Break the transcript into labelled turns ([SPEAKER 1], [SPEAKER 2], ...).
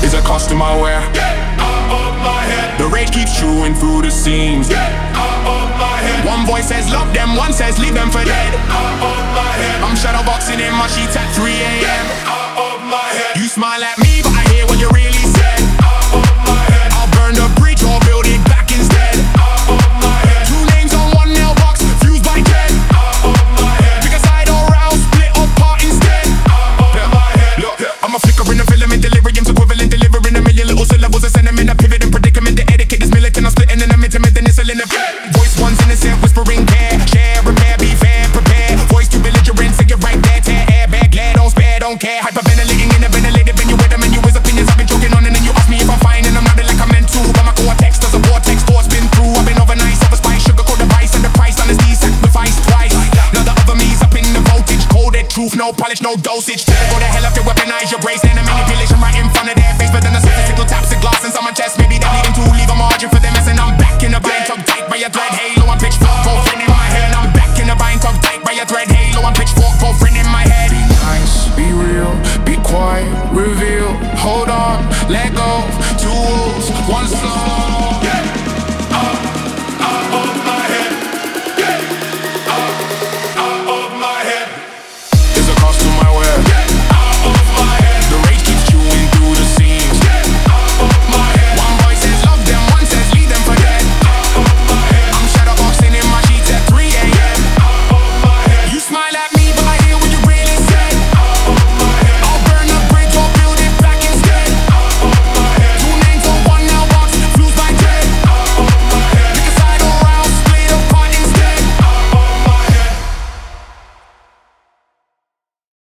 [SPEAKER 1] is a costume I wear.
[SPEAKER 2] Get out of my head.
[SPEAKER 1] The rage keeps chewing through the seams.
[SPEAKER 2] Get out of my head.
[SPEAKER 1] One voice says love them, one says leave them for dead.
[SPEAKER 2] Out of my head.
[SPEAKER 1] I'm shadowboxing in my sheets at 3 a.m.
[SPEAKER 2] Out of my head.
[SPEAKER 1] You smile at me, but I hear what you really said.
[SPEAKER 2] Out of my head.
[SPEAKER 1] I'll burn the bridge or build it back instead.
[SPEAKER 2] Out of my head.
[SPEAKER 1] Two names on one nail box, fused by dread.
[SPEAKER 2] Out of my head.
[SPEAKER 1] Pick a side or round, split apart instead.
[SPEAKER 2] Out of my head.
[SPEAKER 1] Look, I'm a flicker in a filament, delirium's equivalent, delivering a million little syllables, a sentiment, a pivot and predicament. The etiquette is militant, I'm splitting and I'm intimate, and it's a limit. Voice one's innocent, whispering care, share, repair, be fair, prepare. Voice too belligerent, say it right there, tear airbag, glare, don't spare, don't care. Hyperventilating in a ventilated venue with them and you his opinions. I've been joking on and then you ask me if I'm fine and I'm nodding like I'm meant to. But my cortex does a vortex, thoughts been through. I've been over nice, over spice, sugarcoat the vice, and the price honesty sacrifice twice. Now the other me's up in the voltage, coded truth, no polish, no dosage. Tell go to hell if you weaponize your brace, then a manipulation right in front of their face. But then a statistical taps of glass inside my chest, maybe they're leading to leave a margin for them mess. And I'm back in the bind, tugged tight by a thread, halo and pitchfork, both in my head. And I'm back in the bind, tugged tight by a thread, halo and pitchfork, both in my head. Be nice, be real, be quiet, reveal, hold on, let go. Two wolves, one soul.